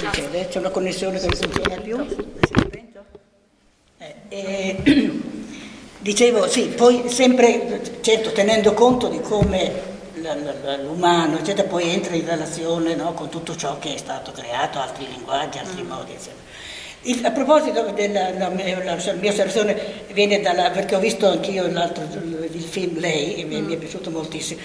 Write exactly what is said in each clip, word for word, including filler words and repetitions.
succede? C'è una connessione che non funziona più? Si è spento? Eh, eh, dicevo, sì, poi sempre, certo, tenendo conto di come l'umano, eccetera, poi entra in relazione, no, con tutto ciò che è stato creato, altri linguaggi, altri mm. modi, eccetera. Il, a proposito della la, la, la mia osservazione viene dalla, perché ho visto anch'io l'altro, il film Lei, e mi, mm. mi è piaciuto moltissimo,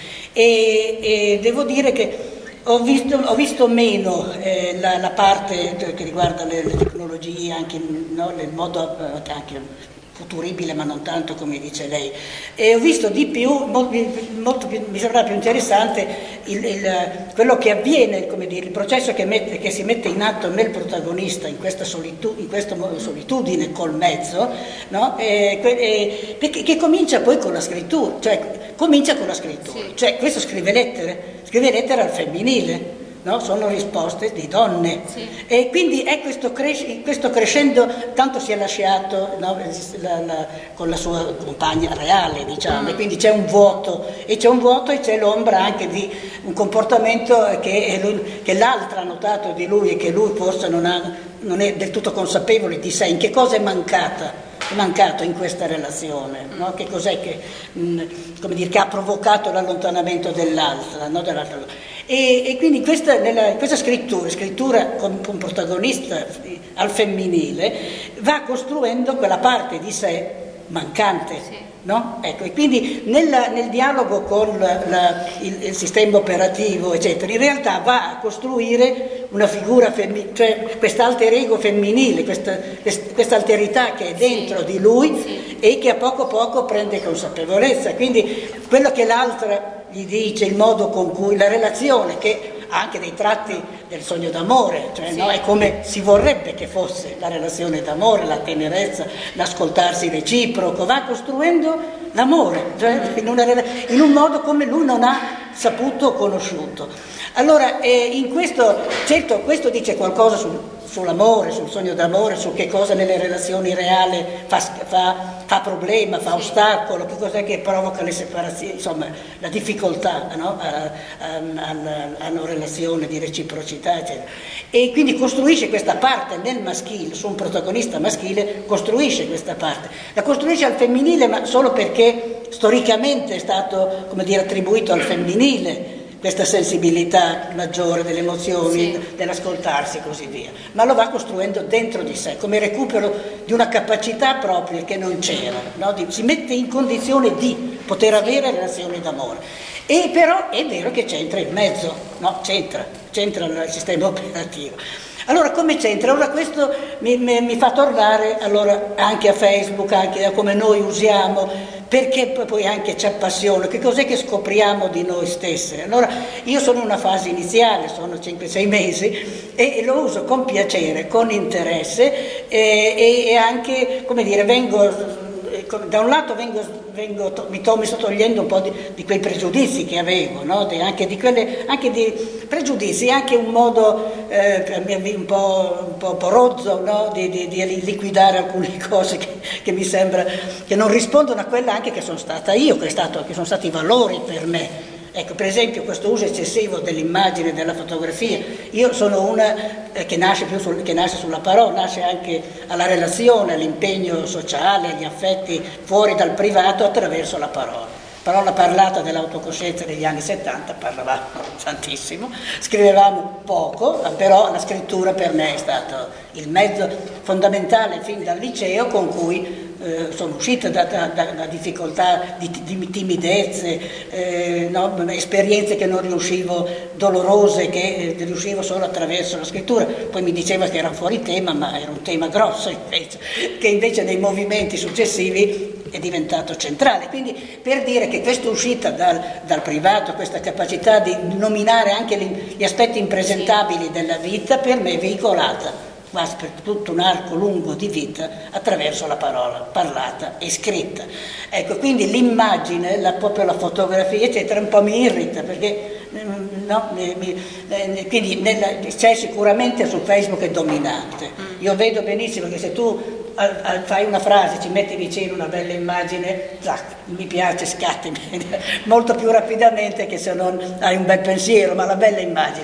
e, e devo dire che ho visto, ho visto meno eh, la, la parte che riguarda le, le tecnologie, anche no, nel modo anche futuribile, ma non tanto come dice lei, e ho visto di più, molto, molto più, mi sembra più interessante il, il, quello che avviene, come dire, il processo che, mette, che si mette in atto nel protagonista in questa, solitu, in questa solitudine col mezzo, no? e, e, perché, che comincia poi con la scrittura, cioè comincia con la scrittura, sì. Cioè questo scrive lettere, scrive lettere al femminile. No? Sono risposte di donne, sì. E quindi è questo, cres- questo crescendo, tanto si è lasciato, no? la, la, con la sua compagna reale, diciamo, mm. e quindi c'è un vuoto e c'è un vuoto e c'è l'ombra anche di un comportamento che, lui, che l'altra ha notato di lui e che lui forse non, ha, non è del tutto consapevole di sé. In che cosa è mancata? È mancato in questa relazione, no? Che cos'è che, mh, come dire, che ha provocato l'allontanamento dell'altra, no? dell'altra. E, e quindi questa, nella, questa scrittura, scrittura con un protagonista al femminile, va costruendo quella parte di sé mancante, sì. No? Ecco, e quindi nella, nel dialogo con la, la, il, il sistema operativo, eccetera, in realtà va a costruire una figura femminile, cioè quest'alter ego femminile, questa, questa alterità che è dentro sì. di lui sì. E che a poco a poco prende consapevolezza. Quindi quello che l'altra gli dice, il modo con cui, la relazione che ha anche dei tratti del sogno d'amore, cioè sì. No? È come si vorrebbe che fosse la relazione d'amore, la tenerezza, l'ascoltarsi reciproco, va costruendo l'amore, cioè in, una, in un modo come lui non ha saputo o conosciuto. Allora, eh, in questo, certo, questo dice qualcosa sul, sull'amore, sul sogno d'amore, su che cosa nelle relazioni reali fa, fa, fa problema, fa ostacolo, che cos'è che provoca le separazioni, insomma, la difficoltà, no? a, a, a, a una relazione di reciprocità, eccetera. E quindi costruisce questa parte nel maschile, su un protagonista maschile, costruisce questa parte. La costruisce al femminile, ma solo perché storicamente è stato, come dire, attribuito al femminile questa sensibilità maggiore delle emozioni, sì. Dell'ascoltarsi e così via, ma lo va costruendo dentro di sé, come recupero di una capacità propria che non c'era, no? di, si mette in condizione di poter avere relazioni d'amore. E però è vero che c'entra in mezzo, no? c'entra, c'entra il sistema operativo. Allora come c'entra? Allora questo mi, mi, mi fa tornare allora, anche a Facebook, anche a come noi usiamo, perché poi anche ci appassiona, che cos'è che scopriamo di noi stesse. Allora io sono in una fase iniziale, sono cinque sei mesi, e lo uso con piacere, con interesse, e, e anche, come dire, vengo, da un lato vengo, vengo mi, to, mi sto togliendo un po' di, di quei pregiudizi che avevo, no? de, anche di quelle, anche di pregiudizi, anche un modo eh, un, po', un po' porozzo, no? di, di, di liquidare alcune cose che, che mi sembra che non rispondono a quella anche che sono stata io, che, è stato, che sono stati i valori per me. Ecco, per esempio questo uso eccessivo dell'immagine e della fotografia, io sono una eh, che, nasce più sul, che nasce sulla parola, nasce anche alla relazione, all'impegno sociale, agli affetti fuori dal privato attraverso la parola. Parola parlata dell'autocoscienza degli anni settanta, parlavamo tantissimo, scrivevamo poco, però la scrittura per me è stato il mezzo fondamentale fin dal liceo con cui eh, sono uscita da, da, da difficoltà, di, di timidezze, eh, no? esperienze che non riuscivo, dolorose, che eh, riuscivo solo attraverso la scrittura. Poi mi diceva che era fuori tema, ma era un tema grosso invece, che invece nei movimenti successivi è diventato centrale. Quindi per dire che questa uscita dal, dal privato, questa capacità di nominare anche gli, gli aspetti impresentabili della vita, per me è veicolata quasi per tutto un arco lungo di vita attraverso la parola parlata e scritta. Ecco, quindi l'immagine, la, proprio la fotografia, eccetera, un po' mi irrita, perché no, mi, mi, quindi nella, c'è sicuramente su Facebook è dominante. Io vedo benissimo che se tu Al, al, fai una frase, ci metti vicino una bella immagine, zac, mi piace, scatti molto più rapidamente che se non hai un bel pensiero, ma la bella immagine.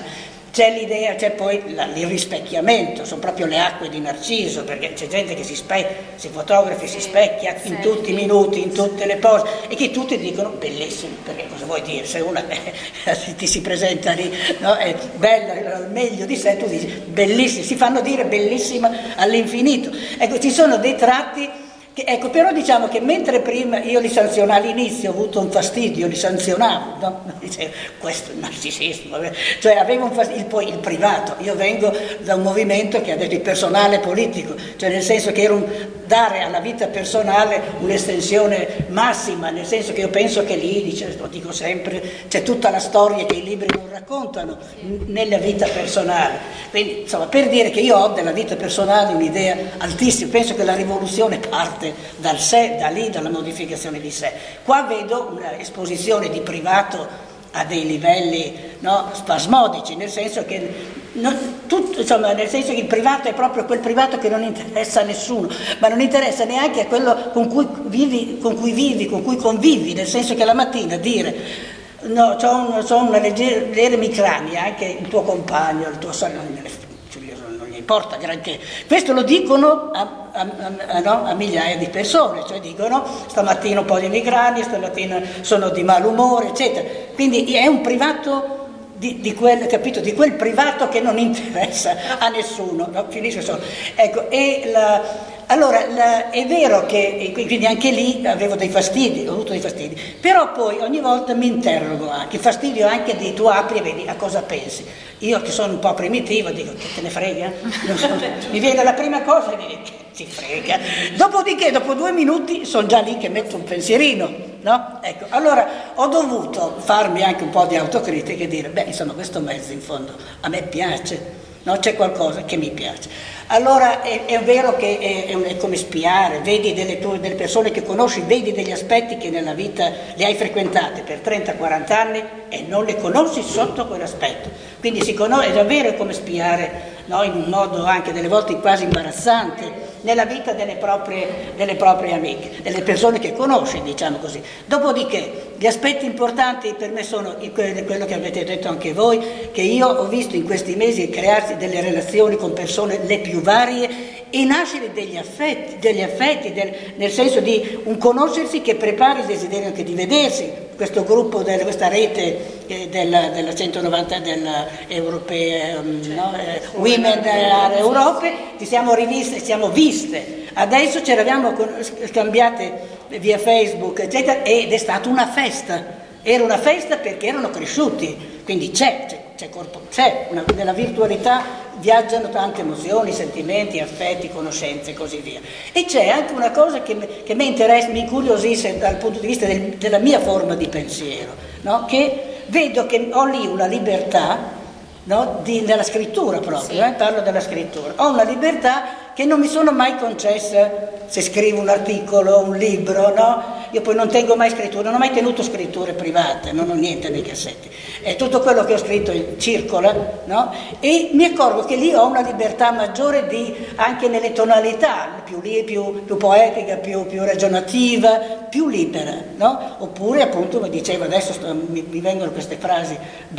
c'è l'idea, c'è poi la, il rispecchiamento, sono proprio le acque di Narciso, perché c'è gente che si specchia, si fotografi, si specchia in tutti i minuti, in tutte le pose, e che tutti dicono bellissimo, perché cosa vuoi dire? Se una eh, ti si presenta lì, no? È bella, al meglio di sé, tu dici bellissima, si fanno dire bellissima all'infinito. Ecco, ci sono dei tratti. Ecco, però diciamo che mentre prima io li sanzionavo all'inizio, ho avuto un fastidio, li sanzionavo, no? Dicevo, questo è il narcisismo, cioè avevo un fastidio, poi il privato, io vengo da un movimento che ha detto il personale politico, cioè nel senso che era un, dare alla vita personale un'estensione massima, nel senso che io penso che lì, dice, lo dico sempre, c'è tutta la storia che i libri non raccontano nella vita personale, quindi insomma per dire che io ho della vita personale un'idea altissima, penso che la rivoluzione parte dal sé, da lì, dalla modificazione di sé. Qua vedo un'esposizione di privato a dei livelli, no, spasmodici, nel senso che non, tutto, insomma, nel senso che il privato è proprio quel privato che non interessa a nessuno, ma non interessa neanche a quello con cui vivi, con cui vivi, con cui convivi, nel senso che la mattina dire no, c'ho, un, c'ho una leggera emicrania, anche il tuo compagno, il tuo salone, non gli importa granché. Questo lo dicono a, a, a, no, a migliaia di persone, cioè dicono stamattina un po' di emicrania, stamattina sono di malumore, eccetera. Quindi è un privato di, di, quel, capito, di quel privato che non interessa a nessuno, no? Finisce solo. Ecco, e la, allora la, è vero che quindi anche lì avevo dei fastidi, ho avuto dei fastidi, però poi ogni volta mi interrogo anche, il fastidio anche di tu apri e vedi a cosa pensi. Io che sono un po' primitivo dico che te ne frega, non so, mi viene la prima cosa e mi dico che ti frega, dopodiché dopo due minuti sono già lì che metto un pensierino, no? Ecco, allora ho dovuto farmi anche un po' di autocritica e dire beh insomma questo mezzo in fondo a me piace, no? C'è qualcosa che mi piace. Allora è, è vero che è, è, è come spiare, vedi delle, tue, delle persone che conosci, vedi degli aspetti che nella vita le hai frequentate per trenta quaranta anni e non le conosci sotto quell'aspetto. Quindi si conosce, è davvero come spiare, no? In un modo anche delle volte quasi imbarazzante, nella vita delle proprie, delle proprie amiche, delle persone che conosci, diciamo così. Dopodiché, gli aspetti importanti per me sono quello che avete detto anche voi, che io ho visto in questi mesi crearsi delle relazioni con persone le più varie e nascere degli affetti, degli affetti del, nel senso di un conoscersi che prepari il desiderio anche di vedersi. Questo gruppo, del, questa rete eh, della, della centonovanta della Europea, um, no? eh, Women Europe, ci siamo riviste, ci siamo viste. Adesso ce l'abbiamo scambiate via Facebook, eccetera, ed è stata una festa. Era una festa perché erano cresciuti, quindi c'è, c'è, c'è, corpo, c'è una, nella virtualità viaggiano tante emozioni, sentimenti, affetti, conoscenze e così via. E c'è anche una cosa che, che mi interessa, mi incuriosisce dal punto di vista del, della mia forma di pensiero, no? Che vedo che ho lì una libertà, no? Di, nella scrittura proprio, sì. eh? Parlo della scrittura, ho una libertà che non mi sono mai concessa se scrivo un articolo, un libro, no? Io poi non tengo mai scritture, non ho mai tenuto scritture private, non ho niente nei cassetti. E tutto quello che ho scritto circola, no? E mi accorgo che lì ho una libertà maggiore di, anche nelle tonalità, più, più, più poetica, più, più ragionativa, più libera, no? Oppure appunto, come dicevo, adesso sto, mi, mi vengono queste frasi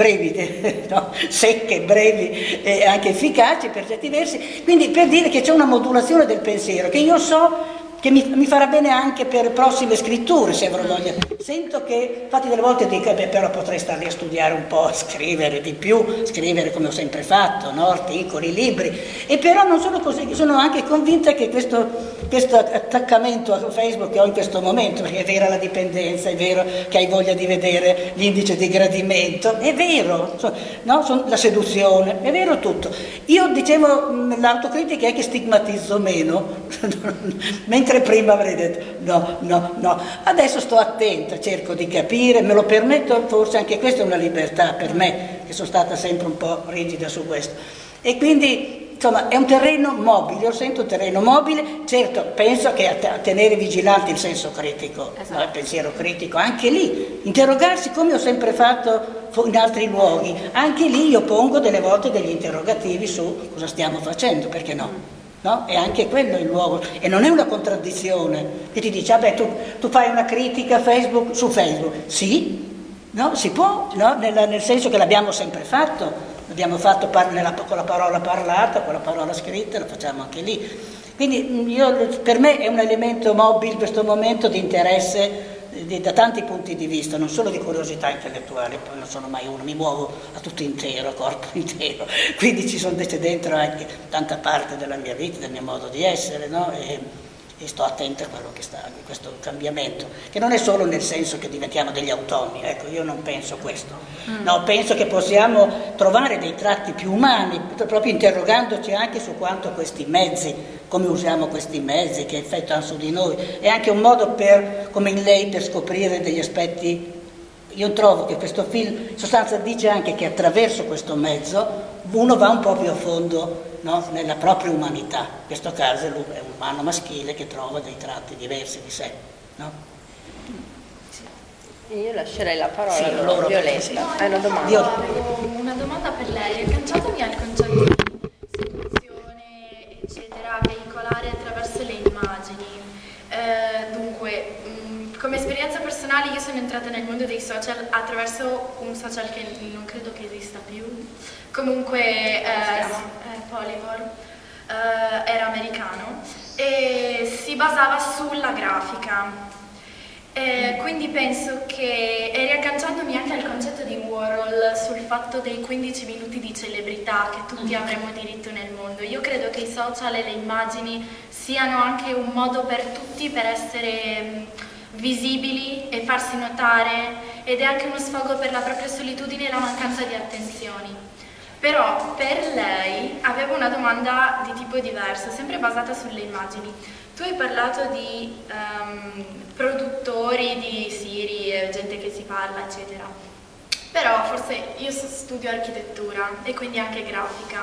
brevi, no? Secche, brevi e anche efficaci per certi versi, quindi per dire che c'è una modulazione del pensiero che io so che mi, mi farà bene anche per prossime scritture, se avrò voglia. Sento che, infatti delle volte dico, beh, però potrei stare lì a studiare un po', a scrivere di più, scrivere come ho sempre fatto, no? Articoli, libri, e però non sono così, sono anche convinta che questo, questo attaccamento a Facebook che ho in questo momento, perché è vera la dipendenza, è vero che hai voglia di vedere l'indice di gradimento, è vero, no? La seduzione, è vero tutto. Io dicevo, l'autocritica è che stigmatizzo meno, mentre prima avrei detto no, no, no, adesso sto attenta, cerco di capire, me lo permetto, forse anche questa è una libertà per me, che sono stata sempre un po' rigida su questo. E quindi, insomma, è un terreno mobile, io sento un terreno mobile, certo, penso che a tenere vigilanti il senso critico, esatto. No, il pensiero critico, anche lì, interrogarsi come ho sempre fatto in altri luoghi, anche lì io pongo delle volte degli interrogativi su cosa stiamo facendo, perché no? No? E anche quello è il luogo, e non è una contraddizione che ti dice, vabbè, tu, tu fai una critica a Facebook su Facebook, sì, no? Si può, no? nel, nel senso che l'abbiamo sempre fatto, L'abbiamo fatto par- nella, con la parola parlata, con la parola scritta, lo facciamo anche lì. Quindi io, per me è un elemento mobile in questo momento di interesse di, da tanti punti di vista, non solo di curiosità intellettuale, poi non sono mai uno, mi muovo a tutto intero, a corpo intero, quindi ci sono invece dentro anche tanta parte della mia vita, del mio modo di essere, no? E, e sto attenta a quello che sta, a questo cambiamento, che non è solo nel senso che diventiamo degli automi, ecco, io non penso questo, mm. no, penso che possiamo trovare dei tratti più umani, proprio interrogandoci anche su quanto questi mezzi, come usiamo questi mezzi, che effetto hanno su di noi, è anche un modo per, come in lei, per scoprire degli aspetti. Io trovo che questo film, in sostanza, dice anche che attraverso questo mezzo uno va un po' più a fondo, no? Nella propria umanità. In questo caso è un umano maschile che trova dei tratti diversi di sé, no? Io lascerei la parola sì, a loro, Violetta. Sì. Hai una domanda? Io avevo una domanda per lei. Agganciatomi al concetto di seduzione, eccetera, veicolare attraverso le immagini. Eh, dunque, mh, come esperienza personale io sono entrata nel mondo dei social attraverso un social che non credo che esista più. Comunque, eh, eh, Polyvore, eh, era americano e si basava sulla grafica. Eh, quindi penso che, e riagganciandomi anche al concetto di Warhol sul fatto dei quindici minuti di celebrità che tutti avremmo diritto nel mondo, io credo che i social e le immagini siano anche un modo per tutti per essere mh, visibili e farsi notare, ed è anche uno sfogo per la propria solitudine e la mancanza di attenzioni. Però per lei avevo una domanda di tipo diverso, sempre basata sulle immagini. Tu hai parlato di um, produttori di Siri, gente che si parla, eccetera. Però forse io studio architettura e quindi anche grafica.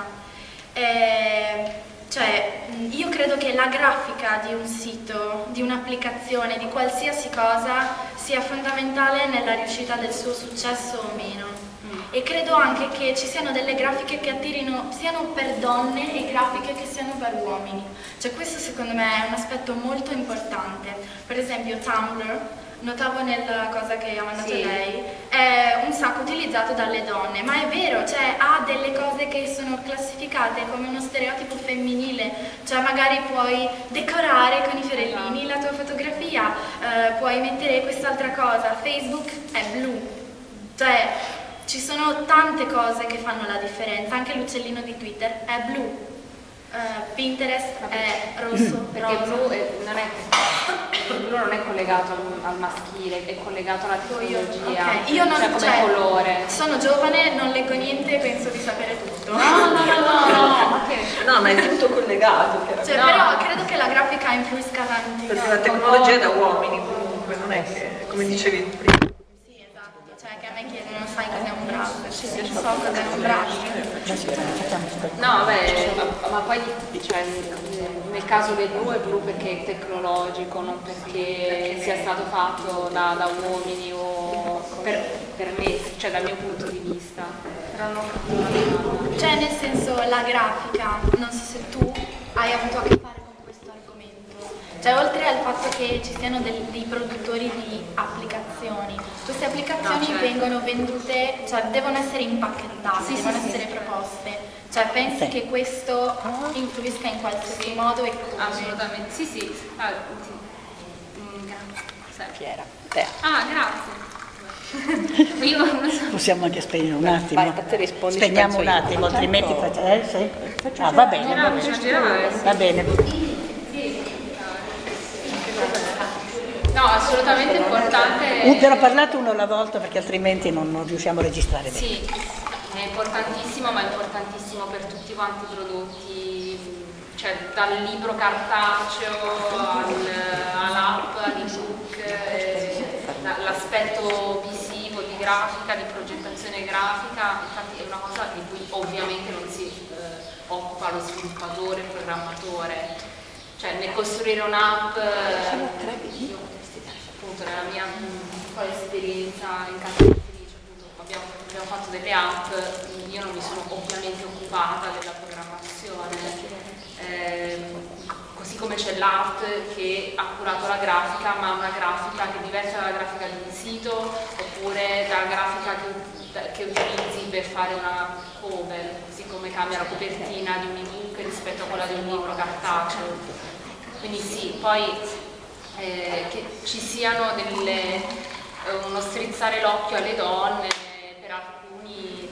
E, cioè, io credo che la grafica di un sito, di un'applicazione, di qualsiasi cosa, sia fondamentale nella riuscita del suo successo o meno. E credo anche che ci siano delle grafiche che attirino siano per donne e grafiche che siano per uomini. Cioè questo secondo me è un aspetto molto importante. Per esempio Tumblr, notavo nella cosa che ha mandato sì. lei, è un sacco utilizzato dalle donne, ma è vero, cioè ha delle cose che sono classificate come uno stereotipo femminile, cioè magari puoi decorare con i fiorellini la tua fotografia, eh, puoi mettere quest'altra cosa, Facebook è blu, cioè ci sono tante cose che fanno la differenza, anche l'uccellino di Twitter è blu, uh, Pinterest è rosso, perché rosa. blu è, non, è, il blu non è collegato al, al maschile, è collegato alla tecnologia, okay. Io non, cioè come cioè, colore. Sono giovane, non leggo niente e penso di sapere tutto. No, no, no, no, no, ma, che... no, ma è tutto collegato. Cioè, no. Però credo che la grafica influisca tanto. Perché la tecnologia è da uomini comunque, non è che, come dicevi prima. Cioè che a me chiedono, sai cos'è un browser? Sì, sì, so cos'è un browser. No, beh, ma, ma poi cioè, nel caso del blu è blu perché è tecnologico, non perché sia stato fatto da, da uomini o per, per me, cioè dal mio punto di vista. Però non... Cioè nel senso la grafica, non so se tu hai avuto a che fare con questo argomento. Cioè oltre al fatto che ci siano del, dei produttori di applicazioni, queste applicazioni no, certo. vengono vendute, cioè devono essere impacchettate, sì, devono sì, essere sì. proposte. Cioè pensi sì. che questo influisca in qualsiasi sì. modo e come? Assolutamente, sì sì. Ah, sì. Mm, grazie. Chiara. Te. Ah, grazie. Io non so. Possiamo anche spegnere un attimo. Vai, te rispondi, spegniamo un attimo, altrimenti facciamo. Eh, sì. Ah, va bene, va bene. Va bene. No, assolutamente importante. Uh, però parlate uno alla volta perché altrimenti non, non riusciamo a registrare bene. Sì, è importantissimo, ma è importantissimo per tutti quanti i prodotti, cioè dal libro cartaceo al, all'app, all'ebook, eh, l'aspetto visivo, di grafica, di progettazione grafica, infatti è una cosa di cui ovviamente non si eh, occupa lo sviluppatore, il programmatore. Cioè nel costruire un'app, io appunto nella mia piccola esperienza in casa editrice, appunto abbiamo, abbiamo fatto delle app, io non mi sono ovviamente occupata della programmazione, eh, così così come c'è l'art che ha curato la grafica, ma una grafica che è diversa dalla grafica di un sito, oppure dalla grafica che, che utilizzi per fare una cover, così come cambia la copertina di un ebook rispetto a quella di un libro cartaceo. Quindi sì, poi eh, che ci siano delle, uno strizzare l'occhio alle donne per alcuni.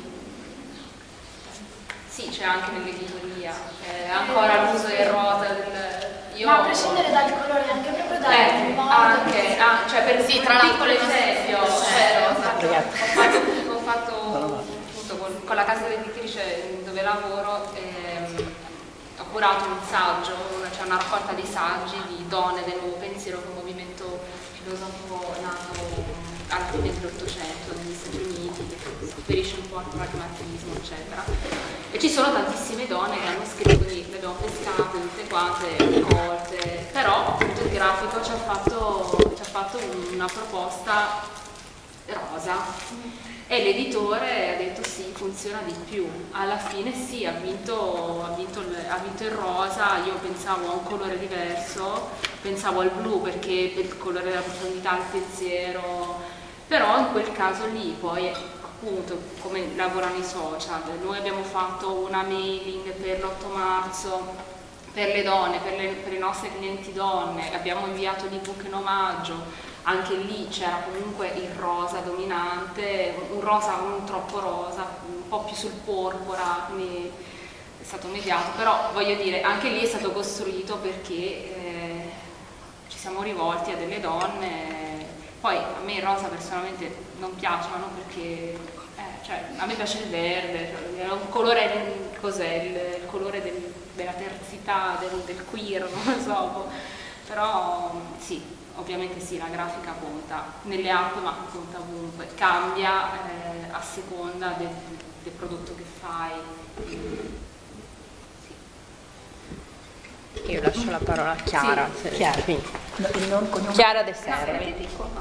Sì, c'è anche nell'editoria, eh, ancora l'uso del rosa. Del, io, ma a prescindere dal colore, anche proprio dal eh, modo. Anche, ah, cioè per sì, un tra piccolo l'altro esempio, cioè, ho fatto, ho fatto, ho fatto appunto, con, con la casa editrice dove lavoro, ehm, ho curato un saggio, cioè una raccolta di saggi di donne del nuovo pensiero, che è un movimento filosofo nato alla fine dell'Ottocento negli Stati Uniti, che riferisce un po' al pragmatismo, eccetera. E ci sono tantissime donne che hanno scritto, quindi le abbiamo pescate tutte quante, raccolte, però appunto il grafico ci ha fatto, ci ha fatto una proposta rosa e l'editore ha detto sì, funziona di più. Alla fine sì, ha vinto, ha vinto, il, ha vinto il rosa. Io pensavo a un colore diverso, pensavo al blu perché per il colore della profondità del pensiero, però in quel caso lì poi appunto come lavorano i social, noi abbiamo fatto una mailing per l'otto marzo per le donne, per, le, per i nostri clienti donne, abbiamo inviato l'ebook in omaggio, anche lì c'era comunque il rosa dominante, un rosa non troppo rosa, un po' più sul porpora, quindi è stato mediato, però voglio dire, anche lì è stato costruito perché eh, ci siamo rivolti a delle donne. Poi a me il rosa personalmente non piacciono perché eh, cioè, a me piace il verde, cioè, è un colore, cos'è, il, il colore del, della terzità, del, del queer, non lo so, però sì, ovviamente sì, la grafica conta nelle app, ma conta ovunque, cambia eh, a seconda del, del prodotto che fai. Sì. Io lascio la parola a Chiara. Sì, Chiara. No, il non cognome. Chiara De Servi.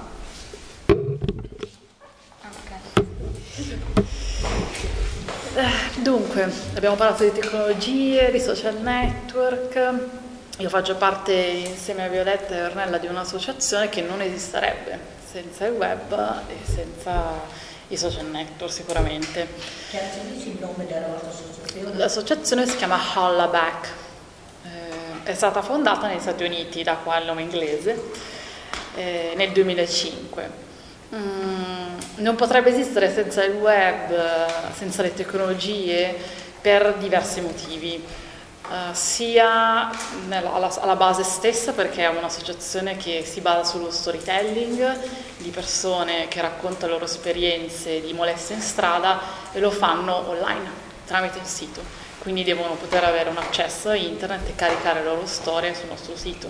Dunque, abbiamo parlato di tecnologie, di social network. Io faccio parte insieme a Violetta e Ornella di un'associazione che non esisterebbe senza il web e senza i social network sicuramente. Che dici il nome della vostra associazione? L'associazione si chiama Hollaback, eh, è stata fondata negli Stati Uniti, da qua il nome inglese, eh, nel duemilacinque. Mm, non potrebbe esistere senza il web, senza le tecnologie, per diversi motivi. Uh, sia nella, alla, alla base stessa, perché è un'associazione che si basa sullo storytelling di persone che raccontano le loro esperienze di molestie in strada e lo fanno online tramite un sito, quindi devono poter avere un accesso a internet e caricare le loro storie sul nostro sito.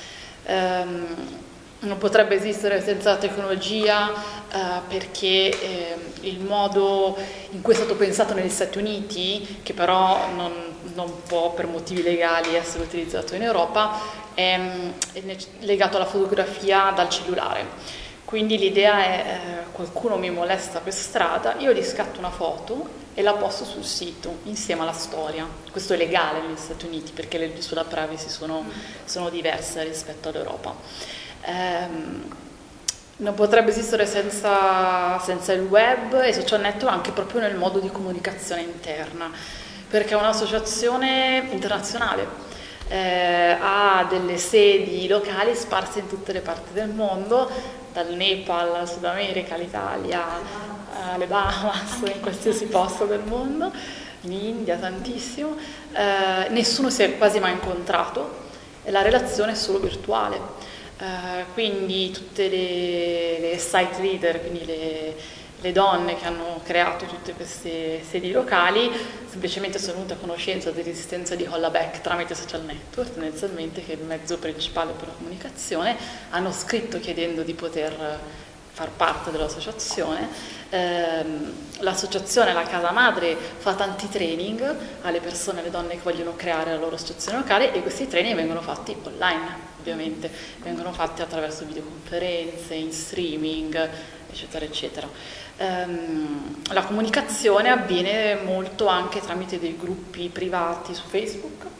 Um, non potrebbe esistere senza la tecnologia uh, perché eh, il modo in cui è stato pensato negli Stati Uniti, che però non, non può per motivi legali essere utilizzato in Europa, è, è legato alla fotografia dal cellulare. Quindi l'idea è eh, qualcuno mi molesta per strada, io gli scatto una foto e la posto sul sito insieme alla storia. Questo è legale negli Stati Uniti perché le leggi sulla privacy sono, sono diverse rispetto all'Europa. Um, non potrebbe esistere senza, senza il web e i social network anche proprio nel modo di comunicazione interna, perché è un'associazione internazionale, eh, ha delle sedi locali sparse in tutte le parti del mondo, dal Nepal al Sud America, all'Italia, alle Bahamas, in qualsiasi posto del mondo, in India tantissimo, eh, nessuno si è quasi mai incontrato e la relazione è solo virtuale. Uh, quindi tutte le, le site leader, quindi le, le donne che hanno creato tutte queste sedi locali, semplicemente sono venute a conoscenza dell'esistenza di Hollaback tramite social network, tendenzialmente, che è il mezzo principale per la comunicazione, hanno scritto chiedendo di poter far parte dell'associazione. Um, l'associazione, la casa madre, fa tanti training alle persone, alle donne che vogliono creare la loro associazione locale, e questi training vengono fatti online. Ovviamente vengono fatti attraverso videoconferenze, in streaming, eccetera, eccetera. Um, la comunicazione avviene molto anche tramite dei gruppi privati su Facebook,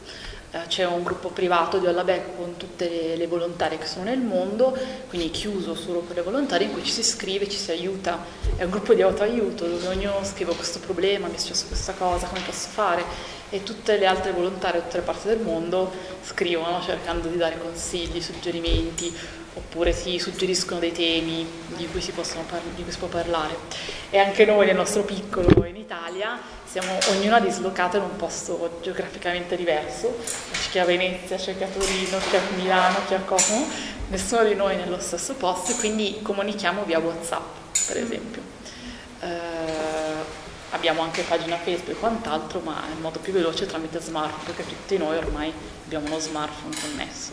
eh, c'è un gruppo privato di Hollaback con tutte le, le volontarie che sono nel mondo, quindi chiuso solo per le volontarie, in cui ci si iscrive, ci si aiuta, è un gruppo di autoaiuto dove ognuno scrive questo problema, mi è successo questa cosa, come posso fare, e tutte le altre volontarie da tutte le parti del mondo scrivono cercando di dare consigli, suggerimenti, oppure si suggeriscono dei temi di cui si, possono par- di cui si può parlare. E anche noi nel nostro piccolo in Italia siamo ognuna dislocata in un posto geograficamente diverso, c'è chi a Venezia, c'è chi a Torino, chi a Milano, chi a Como, nessuno di noi nello stesso posto, e quindi comunichiamo via WhatsApp, per esempio. Eh, abbiamo anche pagina Facebook e quant'altro, ma il modo più veloce è tramite smartphone, perché tutti noi ormai abbiamo uno smartphone connesso.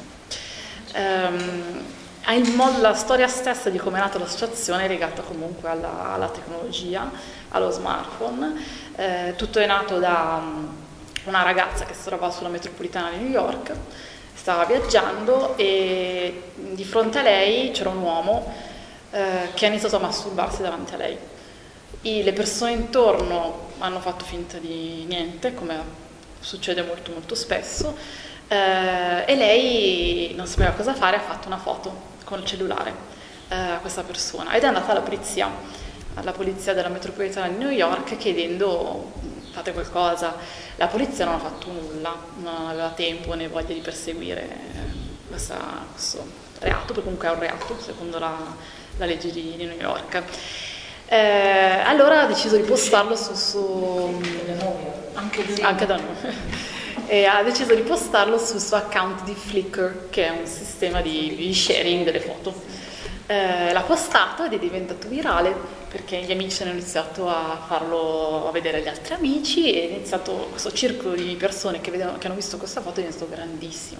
Um, il modo, la storia stessa di come è nata l'associazione è legata comunque alla, alla tecnologia, allo smartphone. Eh, tutto è nato da um, una ragazza che si trovava sulla metropolitana di New York, stava viaggiando e di fronte a lei c'era un uomo eh, che ha iniziato a masturbarsi davanti a lei. E le persone intorno hanno fatto finta di niente, come succede molto molto spesso, eh, e lei non sapeva cosa fare, ha fatto una foto con il cellulare eh, a questa persona ed è andata alla polizia, alla polizia della metropolitana di New York, chiedendo fate qualcosa. La polizia non ha fatto nulla, non aveva tempo né voglia di perseguire questa, questo reato, perché comunque è un reato secondo la, la legge di, di New York. Eh, allora ha deciso di postarlo su, su anche, anche da noi e ha deciso di postarlo sul suo account di Flickr, che è un sistema di, di sharing delle foto. Eh, l'ha postato ed è diventato virale perché gli amici hanno iniziato a farlo a vedere agli altri amici e è iniziato questo circolo di persone che, vedono, che hanno visto questa foto, è diventato grandissimo.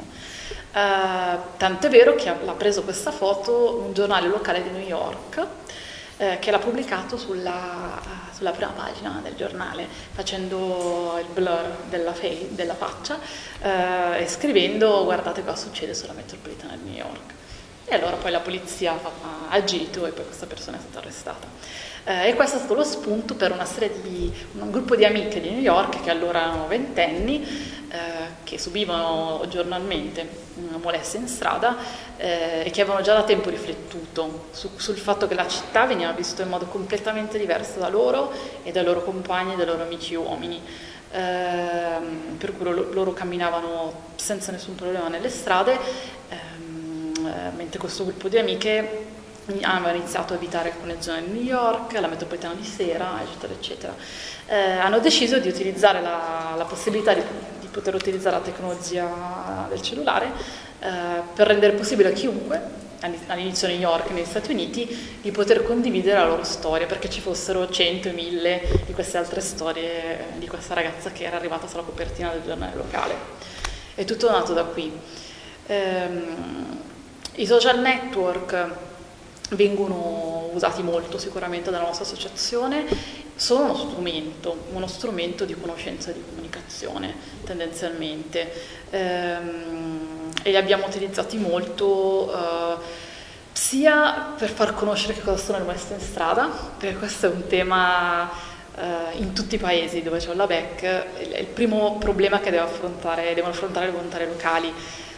Eh, tanto è vero che ha, l'ha preso questa foto un giornale locale di New York, Eh, che l'ha pubblicato sulla, sulla prima pagina del giornale, facendo il blur della, fe- della faccia eh, e scrivendo guardate cosa succede sulla metropolitana di New York. E allora poi la polizia ha, ha agito e poi questa persona è stata arrestata. Eh, e questo è stato lo spunto per una serie di un gruppo di amiche di New York che allora erano ventenni, eh, che subivano giornalmente molestie in strada eh, e che avevano già da tempo riflettuto su, sul fatto che la città veniva vista in modo completamente diverso da loro e dai loro compagni e dai loro amici uomini, eh, per cui loro, loro camminavano senza nessun problema nelle strade, ehm, eh, mentre questo gruppo di amiche hanno iniziato a evitare alcune zone di New York, la metropolitana di sera, eccetera, eccetera. Eh, hanno deciso di utilizzare la, la possibilità di, di poter utilizzare la tecnologia del cellulare eh, per rendere possibile a chiunque, all'inizio a New York e negli Stati Uniti, di poter condividere la loro storia, perché ci fossero cento e mille di queste altre storie di questa ragazza che era arrivata sulla copertina del giornale locale. È tutto nato da qui. Ehm, I social network vengono usati molto sicuramente dalla nostra associazione, sono uno strumento, uno strumento di conoscenza e di comunicazione tendenzialmente, ehm, e li abbiamo utilizzati molto eh, sia per far conoscere che cosa sono le molestie in strada, perché questo è un tema eh, in tutti i paesi dove c'è Hollaback, è il primo problema che deve affrontare, devono affrontare le volontarie locali.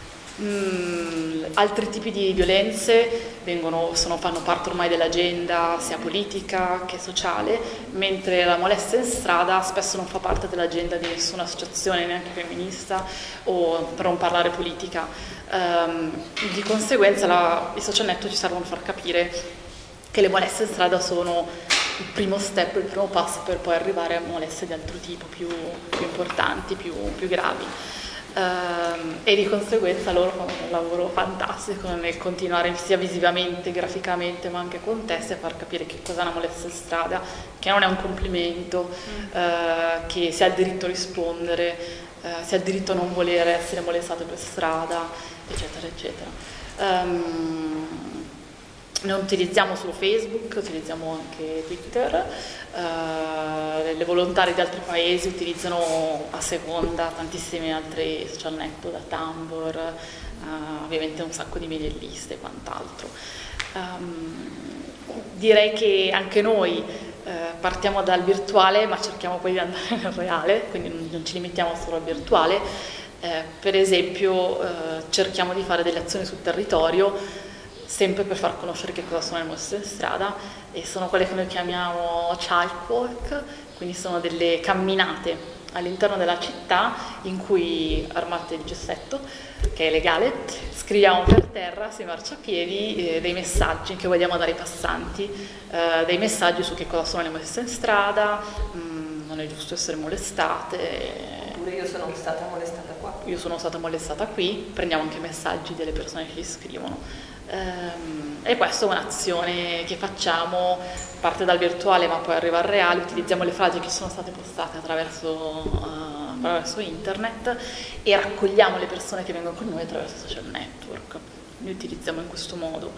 Mm, altri tipi di violenze vengono, sono, fanno parte ormai dell'agenda sia politica che sociale, mentre la molestia in strada spesso non fa parte dell'agenda di nessuna associazione, neanche femminista, o per non parlare politica. Um, di conseguenza la, i social network ci servono a far capire che le molestie in strada sono il primo step, il primo passo per poi arrivare a molestie di altro tipo, più, più importanti, più, più gravi. Uh, e di conseguenza loro fanno un lavoro fantastico nel continuare sia visivamente, graficamente, ma anche con testi a far capire che cosa è una molestia in strada, che non è un complimento, mm. uh, che si ha il diritto a rispondere, uh, si ha il diritto a non volere essere molestato per strada, eccetera, eccetera. Um, Noi utilizziamo solo Facebook, utilizziamo anche Twitter, uh, le volontarie di altri paesi utilizzano a seconda tantissimi altri social network, da Tumblr, uh, ovviamente un sacco di mail-liste e quant'altro. Um, direi che anche noi uh, partiamo dal virtuale, ma cerchiamo poi di andare nel reale, quindi non, non ci limitiamo solo al virtuale. Eh, per esempio eh, cerchiamo di fare delle azioni sul territorio sempre per far conoscere che cosa sono le mostre in strada, e sono quelle che noi chiamiamo chalk walk, quindi sono delle camminate all'interno della città in cui, armate di gessetto, che è legale, scriviamo per terra sui marciapiedi eh, dei messaggi che vogliamo dare ai passanti, eh, dei messaggi su che cosa sono le mostre in strada, mh, non è giusto essere molestate. Pure io sono stata molestata qua. Io sono stata molestata qui, prendiamo anche messaggi delle persone che ci scrivono. Ehm, e questa è un'azione che facciamo, parte dal virtuale ma poi arriva al reale, utilizziamo le frasi che sono state postate attraverso, uh, attraverso internet e raccogliamo le persone che vengono con noi attraverso i social network. Li utilizziamo in questo modo.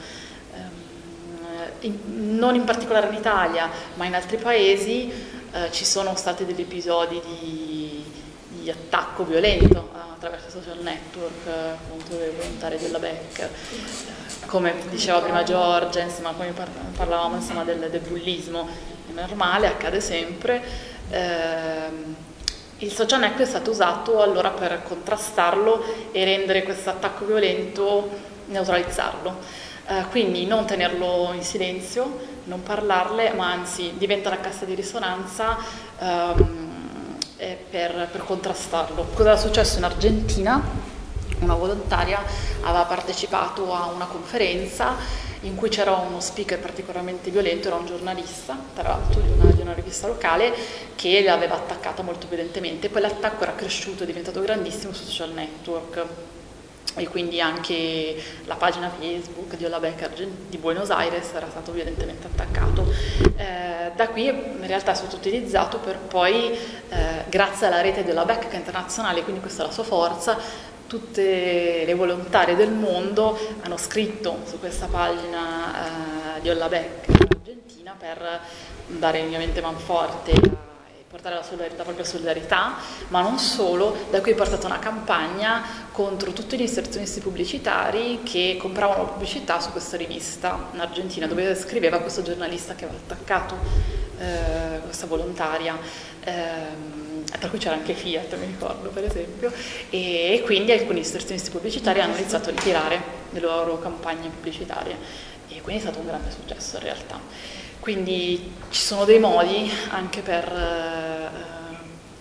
Ehm, in, non in particolare in Italia, ma in altri paesi uh, ci sono stati degli episodi di di attacco violento attraverso i social network contro i volontari della B E C, come diceva prima Giorgia, insomma, come parlavamo insomma, del, del bullismo, è normale, accade sempre. Eh, il social network è stato usato allora per contrastarlo e rendere questo attacco violento, neutralizzarlo, eh, quindi non tenerlo in silenzio, non parlarle, ma anzi diventa la cassa di risonanza ehm, Per, per contrastarlo. Cosa è successo in Argentina? Una volontaria aveva partecipato a una conferenza in cui c'era uno speaker particolarmente violento, era un giornalista, tra l'altro di una, di una rivista locale, che l'aveva attaccata molto violentemente. Quell'attacco era cresciuto, è diventato grandissimo su social network, e quindi anche la pagina Facebook di Olla B E C di Buenos Aires era stato violentemente attaccato. Eh, da qui in realtà è stato utilizzato per poi, eh, grazie alla rete di Olla B E C che è internazionale, quindi questa è la sua forza, tutte le volontarie del mondo hanno scritto su questa pagina eh, di Olla B E C in Argentina per dare ovviamente manforte, portare la, solidarietà, la propria solidarietà, ma non solo. Da qui è partita una campagna contro tutti gli inserzionisti pubblicitari che compravano pubblicità su questa rivista in Argentina, dove scriveva questo giornalista che aveva attaccato eh, questa volontaria, eh, per cui c'era anche Fiat, mi ricordo per esempio, e, e quindi alcuni inserzionisti pubblicitari hanno iniziato a ritirare le loro campagne pubblicitarie, e quindi è stato un grande successo in realtà. Quindi ci sono dei modi anche per, eh,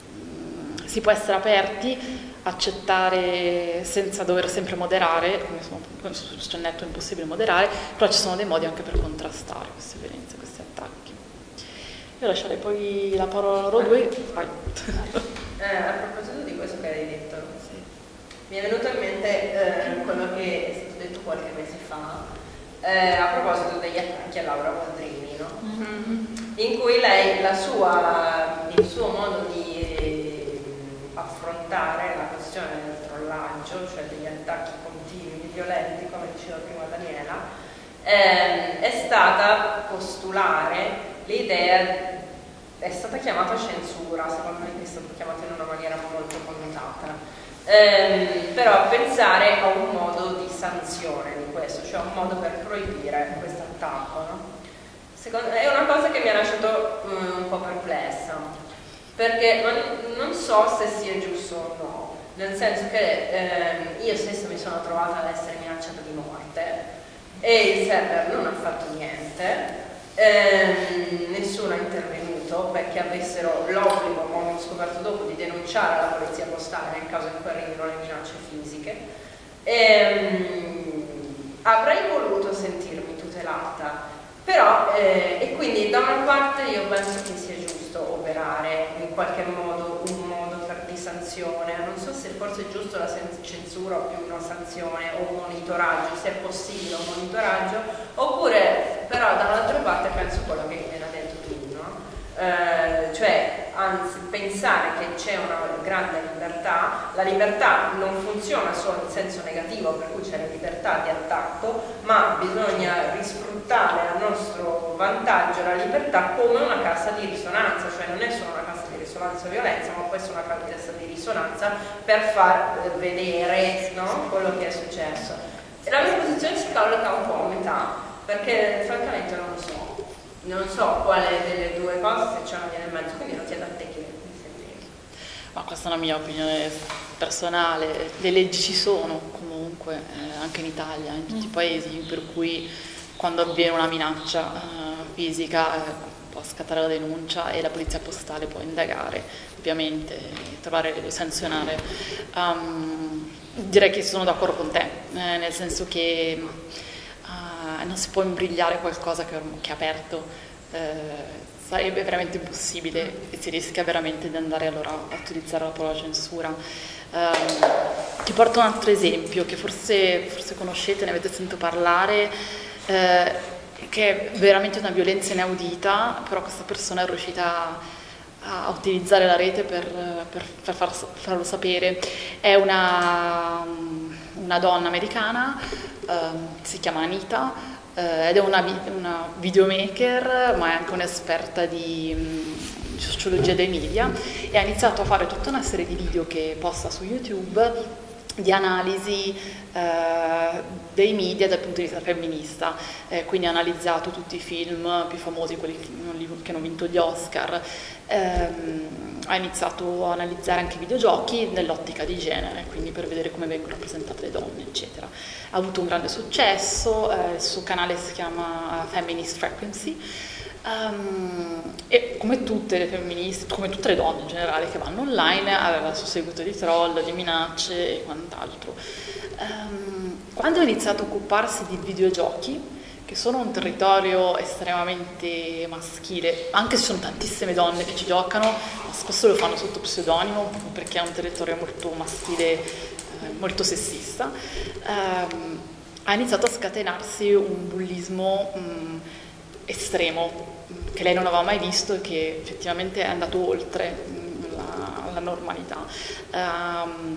si può essere aperti, accettare senza dover sempre moderare, come sono, sul social network è impossibile moderare, però ci sono dei modi anche per contrastare queste violenze, questi attacchi. Io lascerei poi la parola a loro due. Vai. Eh, a proposito di questo che hai detto, sì, mi è venuto in mente eh, quello che è stato detto qualche mese fa, Eh, a proposito degli attacchi a Laura Boldrini, no? Mm-hmm. In cui lei, la sua, il suo modo di eh, affrontare la questione del trollaggio, cioè degli attacchi continui, violenti, come diceva prima Daniela, eh, è stata postulare l'idea, è stata chiamata censura, secondo me è stata chiamata in una maniera molto connotata. Ehm, però pensare a un modo di sanzione di questo, cioè un modo per proibire questo attacco, no? Secondo, è una cosa che mi ha lasciato um, un po' perplessa, perché non, non so se sia giusto o no, nel senso che ehm, io stessa mi sono trovata ad essere minacciata di morte e il server non ha fatto niente, ehm, nessuno è intervenuto perché avessero l'obbligo, come ho scoperto dopo, di denunciare la polizia postale nel caso in cui arrivino le minacce fisiche. Ehm, avrei voluto sentirmi tutelata, però eh, e quindi da una parte io penso che sia giusto operare in qualche modo un modo per di sanzione, non so se forse è giusto la censura o più una sanzione o un monitoraggio, se è possibile un monitoraggio, oppure però dall'altra parte penso quello che mi hai detto tu, no? Eh, cioè anzi pensare che c'è una grande libertà, la libertà non funziona solo in senso negativo, per cui c'è la libertà di attacco, ma bisogna risfruttare a nostro vantaggio la libertà come una cassa di risonanza, cioè non è solo una cassa di risonanza violenza, ma può essere una cassa di risonanza per far vedere, no, quello che è successo. E la mia posizione si colloca un po' a metà, perché francamente non lo so. Non so quale delle due cose, se c'è una via nel mezzo, quindi lo chiedo a te che mi senti. Ma questa è una mia opinione personale, le leggi ci sono comunque, eh, anche in Italia, in tutti i paesi, per cui quando avviene una minaccia eh, fisica eh, può scattare la denuncia e la polizia postale può indagare, ovviamente, trovare, sanzionare. Um, direi che sono d'accordo con te, eh, nel senso che uh, non si può imbrigliare qualcosa che, che è aperto, eh, sarebbe veramente impossibile e si rischia veramente di andare allora a utilizzare la parola censura. Um, ti porto un altro esempio che forse, forse conoscete, ne avete sentito parlare, eh, che è veramente una violenza inaudita, però questa persona è riuscita a, a utilizzare la rete per, per, per far, farlo sapere. È una, una donna americana, um, si chiama Anita, uh, ed è una, una videomaker, ma è anche un'esperta di, di sociologia dei media, e ha iniziato a fare tutta una serie di video che posta su YouTube di analisi eh, dei media dal punto di vista femminista, eh, quindi ha analizzato tutti i film più famosi, quelli che non, che hanno vinto gli Oscar, ehm, ha iniziato a analizzare anche i videogiochi nell'ottica di genere, quindi per vedere come vengono rappresentate le donne, eccetera. Ha avuto un grande successo, eh, il suo canale si chiama Feminist Frequency. Um, e come tutte le femministe, come tutte le donne in generale che vanno online, aveva il suo seguito di troll, di minacce e quant'altro. Um, quando ha iniziato a occuparsi di videogiochi, che sono un territorio estremamente maschile, anche se ci sono tantissime donne che ci giocano, ma spesso lo fanno sotto pseudonimo perché è un territorio molto maschile, eh, molto sessista, um, ha iniziato a scatenarsi un bullismo um, estremo che lei non aveva mai visto e che effettivamente è andato oltre la, la normalità. Um,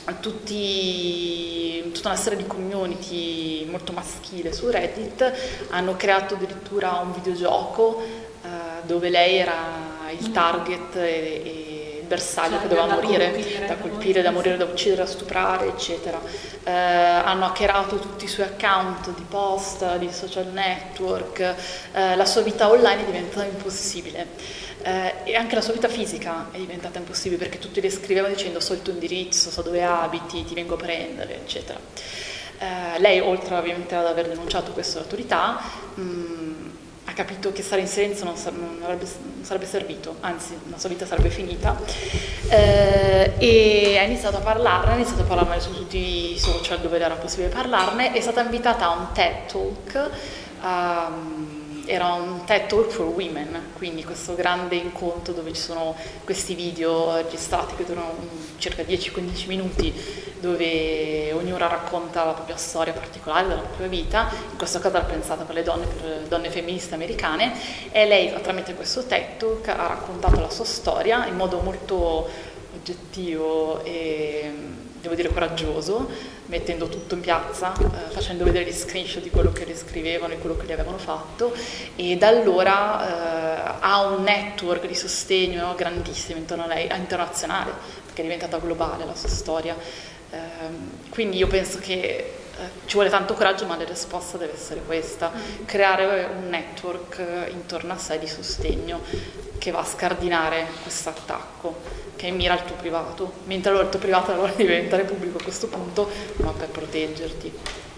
tutti, tutta una serie di community molto maschile su Reddit hanno creato addirittura un videogioco uh, dove lei era il target e, e bersaglio cioè, che doveva da morire, colpire, da colpire, da morire, da uccidere, da stuprare, eccetera. Eh, hanno hackerato tutti i suoi account di post, di social network, eh, la sua vita online è diventata impossibile. Eh, e anche la sua vita fisica è diventata impossibile perché tutti le scrivevano dicendo so il tuo indirizzo, so dove abiti, ti vengo a prendere, eccetera. Eh, lei, oltre ovviamente ad aver denunciato questo all'autorità, mh, ha capito che stare in silenzio non, sar- non, avrebbe, non sarebbe servito, anzi la sua vita sarebbe finita, eh, e ha iniziato a parlarne, ha iniziato a parlarne su tutti i social dove era possibile parlarne, è stata invitata a un TED Talk, um, era un TED Talk for Women, quindi questo grande incontro dove ci sono questi video registrati che durano circa dieci quindici minuti, dove ognuno racconta la propria storia particolare della propria vita, in questo caso era pensata per le donne, per donne femministe americane, e lei tramite questo TED Talk ha raccontato la sua storia in modo molto oggettivo e devo dire coraggioso, mettendo tutto in piazza, eh, facendo vedere gli screenshot di quello che le scrivevano e quello che le avevano fatto, e da allora eh, ha un network di sostegno grandissimo intorno a lei, internazionale, perché è diventata globale la sua storia. Eh, quindi io penso che eh, ci vuole tanto coraggio, ma la risposta deve essere questa: creare un network intorno a sé di sostegno che va a scardinare questo attacco che mira al tuo privato, mentre allora il tuo privato allora deve diventare pubblico a questo punto, ma per proteggerti.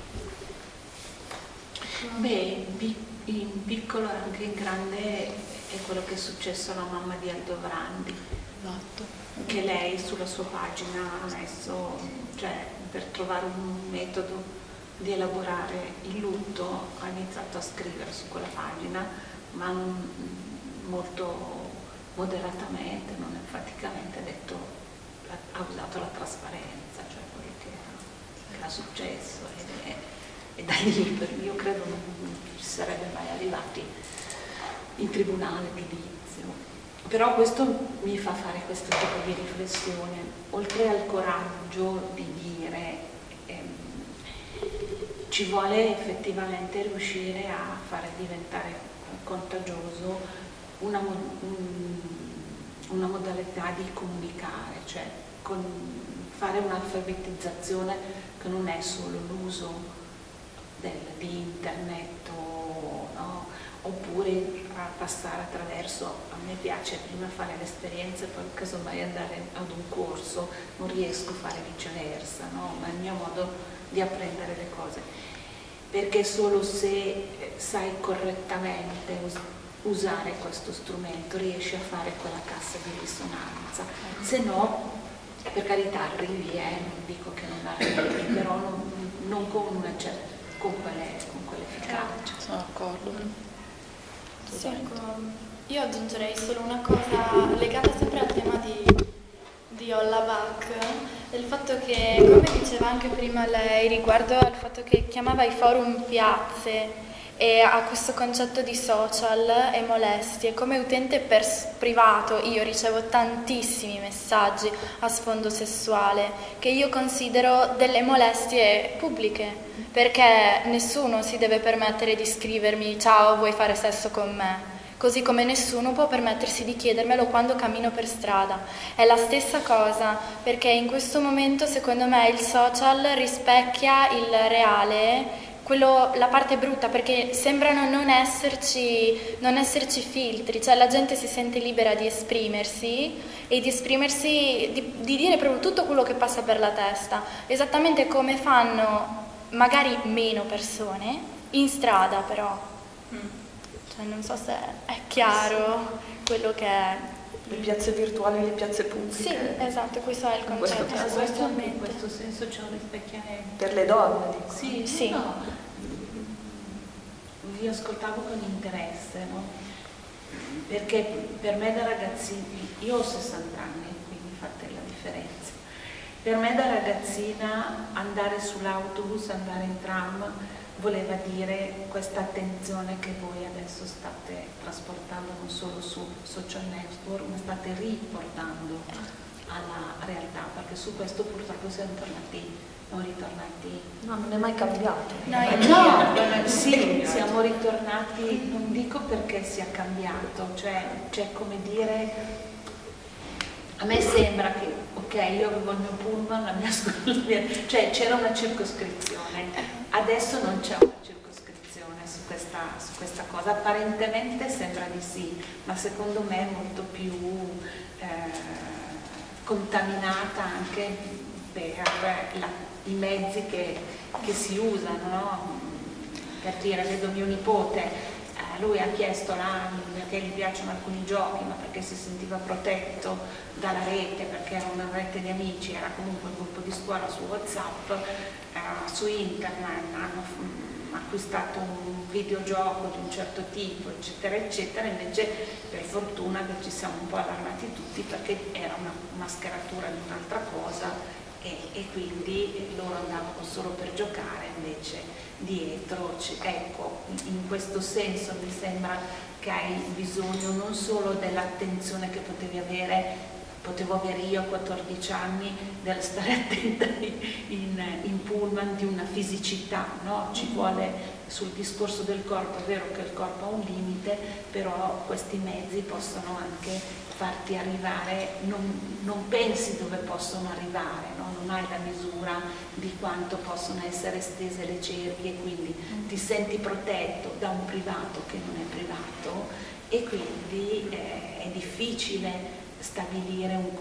Beh, in piccolo e anche in grande è quello che è successo alla mamma di Aldo Vrandi. Esatto. Che lei sulla sua pagina ha messo, cioè per trovare un metodo di elaborare il lutto, ha iniziato a scrivere su quella pagina, ma molto moderatamente, non enfaticamente, ha detto, ha usato la trasparenza, cioè quello che era, che era successo, ed è, e da lì io credo non ci sarebbe mai arrivati in tribunale giudizio. Però questo mi fa fare questo tipo di riflessione, oltre al coraggio di dire, ehm, ci vuole effettivamente riuscire a fare diventare contagioso una, una modalità di comunicare, cioè con, fare un'alfabetizzazione che non è solo l'uso del, di internet o, no, oppure a passare attraverso, a me piace prima fare l'esperienza e poi casomai andare ad un corso, non riesco a fare viceversa, no? Ma è il mio modo di apprendere le cose, perché solo se sai correttamente us- usare questo strumento riesci a fare quella cassa di risonanza, se no per carità arrivi, eh, non dico che non arrivi, però non, non con una certa, con quelle, con quell'efficacia. Sono d'accordo. Sì, ecco, io aggiungerei solo una cosa legata sempre al tema di, di Hollaback, del fatto che, come diceva anche prima lei, riguardo al fatto che chiamava i forum piazze e a questo concetto di social e molestie, come utente pers- privato io ricevo tantissimi messaggi a sfondo sessuale che io considero delle molestie pubbliche, perché nessuno si deve permettere di scrivermi ciao, vuoi fare sesso con me? Così come nessuno può permettersi di chiedermelo quando cammino per strada. È la stessa cosa, perché in questo momento secondo me il social rispecchia il reale, quello, la parte brutta, perché sembrano non esserci, non esserci filtri, cioè la gente si sente libera di esprimersi e di esprimersi, di, di dire proprio tutto quello che passa per la testa, esattamente come fanno magari meno persone in strada però. Cioè, non so se è chiaro quello che è. Le piazze virtuali e le piazze pubbliche. Sì, esatto, questo è il In questo concetto. caso. Questo, in questo senso c'è un rispecchiamento. Per le donne, dico. Sì, Sì. no. Vi ascoltavo con interesse, no? Perché per me da ragazzina, io ho sessanta anni, quindi fate la differenza. Per me da ragazzina andare sull'autobus, andare in tram, voleva dire questa attenzione che voi adesso state trasportando non solo su social network, ma state riportando alla realtà, perché su questo purtroppo siamo tornati, siamo ritornati. No, non è mai cambiato. No, No, sì, siamo ritornati, non dico perché sia cambiato, cioè, cioè come dire, a me sembra che, ok, io avevo il mio pullman, la mia scuola, cioè c'era una circoscrizione. Adesso non c'è una circoscrizione su questa, su questa cosa, apparentemente sembra di sì, ma secondo me è molto più eh, contaminata anche per la, i mezzi che, che si usano, no? Per dire, vedo mio nipote, eh, lui ha chiesto l'anno perché gli piacciono alcuni giochi, ma perché si sentiva protetto dalla rete, perché era una rete di amici, era comunque un gruppo di scuola su WhatsApp, eh, su internet, hanno mm, acquistato un videogioco di un certo tipo, eccetera, eccetera, invece per fortuna che ci siamo un po' allarmati tutti perché era una mascheratura di un'altra cosa e, e quindi loro andavano solo per giocare, invece dietro, ecco, in questo senso mi sembra che hai bisogno non solo dell'attenzione che potevi avere, potevo avere io a quattordici anni, del stare attenta in, in pullman, di una fisicità, no? Ci vuole sul discorso del corpo, è vero che il corpo ha un limite, però questi mezzi possono anche farti arrivare, non, non pensi dove possono arrivare, no? Non hai la misura di quanto possono essere estese le cerchie, quindi ti senti protetto da un privato che non è privato e quindi eh, è difficile stabilire un,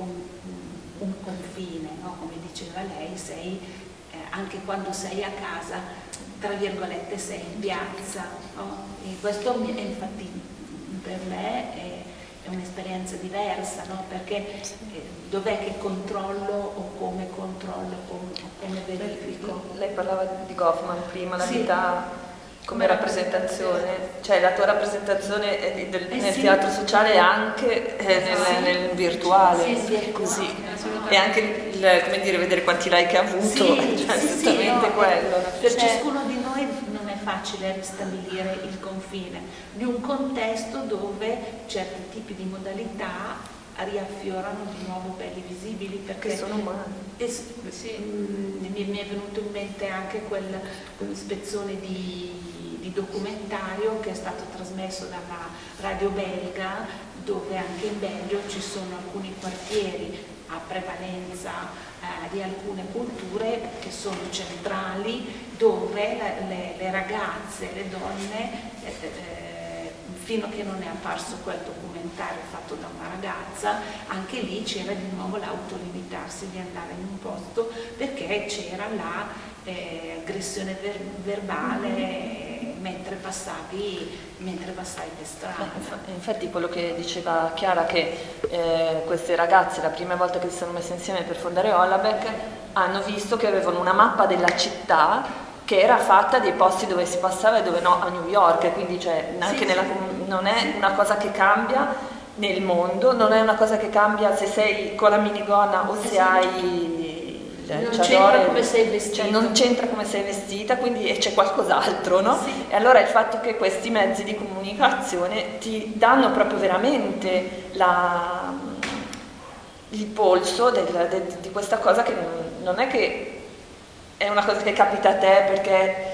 un confine, no? Come diceva lei, sei, eh, anche quando sei a casa, tra virgolette, sei in piazza, no? E questo è, infatti per me è, è un'esperienza diversa, no? Perché eh, dov'è che controllo o come controllo o come verifico? Lei parlava di Goffman prima, la Sì. vita come rappresentazione, cioè la tua rappresentazione è di- del- Eh nel sì. teatro sociale e anche eh, nel, Sì. nel virtuale, Sì, sì, è così. assolutamente. E anche il, come dire, vedere quanti like ha avuto, Sì, cioè sì, esattamente sì, no, quello. per Cioè- ciascuno di noi non è facile ristabilire il confine di un contesto dove certi tipi di modalità riaffiorano di nuovo belli visibili, perché Che sono umani. e s- mm, mi, mi è venuto in mente anche quel, quell'ispezione di, di documentario che è stato trasmesso dalla radio belga, dove anche in Belgio ci sono alcuni quartieri a prevalenza eh, di alcune culture che sono centrali, dove la- le, le ragazze, le donne eh, eh, fino a che non è apparso quel documentario fatto da una ragazza, anche lì c'era di nuovo l'autolimitarsi di andare in un posto perché c'era la eh, aggressione ver- verbale mm-hmm. mentre passavi, mentre passavi per strada. Infatti quello che diceva Chiara, che eh, queste ragazze la prima volta che si sono messe insieme per fondare Hollaback hanno visto che avevano una mappa della città che era fatta dei posti dove si passava e dove no, a New York, quindi cioè, anche sì, nella, non è una cosa che cambia nel mondo, non è una cosa che cambia se sei con la minigonna o se sì, hai il non c'entra come sei vestita, cioè, non c'entra come sei vestita, quindi e c'è qualcos'altro, no? Sì. E allora il fatto che questi mezzi di comunicazione ti danno proprio veramente la, il polso del, del, di questa cosa che non, non è che è una cosa che capita a te perché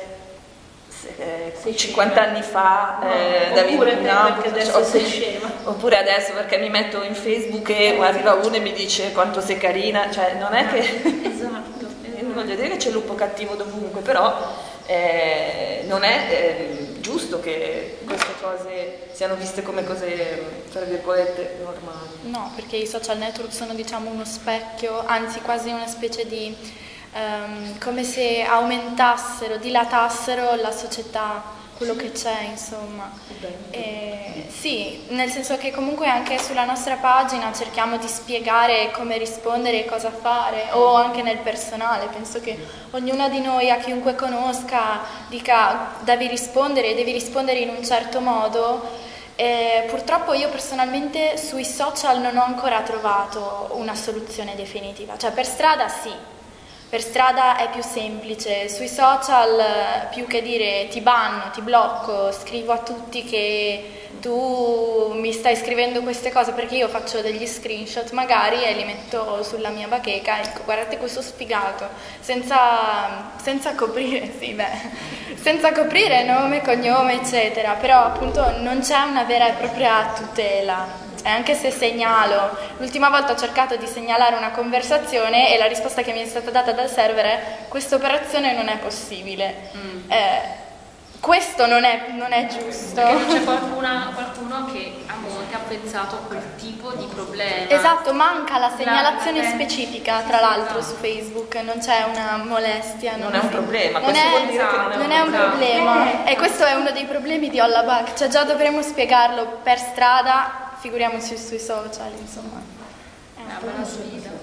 eh, cinquanta anni fa no, eh, oppure David, te no, perché adesso cioè, sei scema, oppure adesso perché mi metto in Facebook e arriva uno e mi dice quanto sei carina, cioè non è che esatto, io non voglio dire che c'è il lupo cattivo dovunque, però eh, non è eh, giusto che queste cose siano viste come cose tra virgolette normali. No, perché i social network sono diciamo uno specchio, anzi quasi una specie di Um, come se aumentassero, dilatassero la società, quello che c'è, insomma. E, sì, nel senso che comunque anche sulla nostra pagina cerchiamo di spiegare come rispondere e cosa fare, o anche nel personale. Penso che ognuna di noi, a chiunque conosca, dica devi rispondere e devi rispondere in un certo modo. E purtroppo io personalmente sui social non ho ancora trovato una soluzione definitiva, cioè per strada sì. Per strada è più semplice, sui social più che dire ti banno, ti blocco, scrivo a tutti che tu mi stai scrivendo queste cose perché io faccio degli screenshot magari e li metto sulla mia bacheca, ecco guardate questo sfigato, senza, senza coprire, sì beh, senza coprire nome, cognome eccetera, però appunto non c'è una vera e propria tutela. E anche se segnalo, l'ultima volta ho cercato di segnalare una conversazione e la risposta che mi è stata data dal server è questa operazione non è possibile. Mm. Eh, questo non è, non è giusto. Perché c'è qualcuna, qualcuno che a monte ha pensato a quel tipo di problema. Esatto, manca la segnalazione la, specifica, tra l'altro su Facebook, non c'è una molestia. Non, non è un problema, non questo è, vuol dire che non è non un è un problema. problema. E questo è uno dei problemi di Hollaback, cioè già dovremmo spiegarlo per strada, figuriamoci sui social, insomma. È una bella sfida.